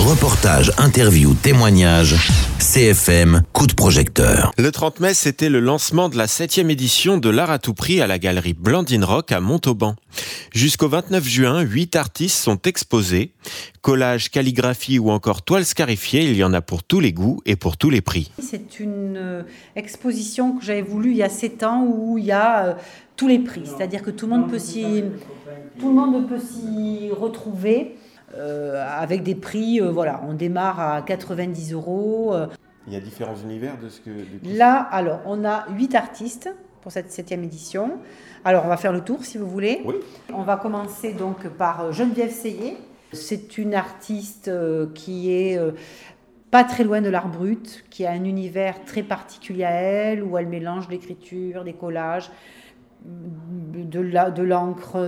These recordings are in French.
Reportages, interviews, témoignages, CFM, coup de projecteur. Le 30 mai, c'était le lancement de la 7e édition de l'Art à tout prix à la galerie Blandine Rock à Montauban. Jusqu'au 29 juin, 8 artistes sont exposés. Collage, calligraphie ou encore toile scarifiée, il y en a pour tous les goûts et pour tous les prix. C'est une exposition que j'avais voulu il y a 7 ans où il y a tous les prix. C'est-à-dire que tout le monde peut s'y retrouver. Avec des prix, on démarre à 90 €. Il y a différents univers de ce que... Là, alors, on a 8 artistes pour cette 7e édition. Alors, on va faire le tour, si vous voulez. Oui. On va commencer donc par Geneviève Seillet. C'est une artiste qui est pas très loin de l'art brut, qui a un univers très particulier à elle, où elle mélange l'écriture, des collages, de l'encre,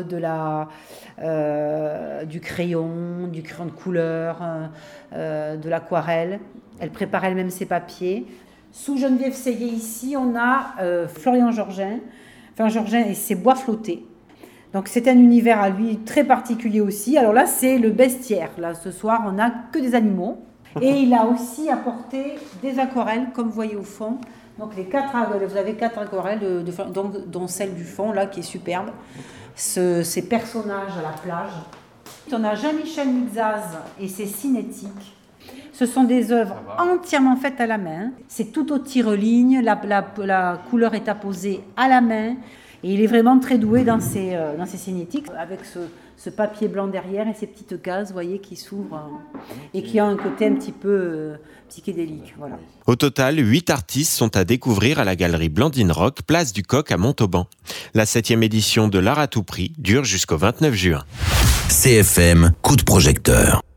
du crayon de couleur, de l'aquarelle. Elle prépare elle-même ses papiers. Sous Geneviève Seillet, ici, on a Florian Georgin. Florian Georgin et ses bois flottés. Donc c'est un univers à lui très particulier aussi. Alors là, c'est le bestiaire. Là, ce soir, on n'a que des animaux. Et il a aussi apporté des aquarelles, comme vous voyez au fond. Donc vous avez 4 aquarelles, dont celle du fond, là, qui est superbe. Ces personnages à la plage. On a Jean-Michel Mixaz et ses cinétiques. Ce sont des œuvres entièrement faites à la main. C'est tout au tire-ligne, la couleur est apposée à la main. Et il est vraiment très doué dans ses cinétiques, avec ce papier blanc derrière et ces petites cases, vous voyez, qui s'ouvrent et qui ont un côté un petit peu psychédélique. Voilà. Au total, 8 artistes sont à découvrir à la galerie Blandine Rock, place du Coq à Montauban. La 7e édition de l'Art à tout prix dure jusqu'au 29 juin. CFM, coup de projecteur.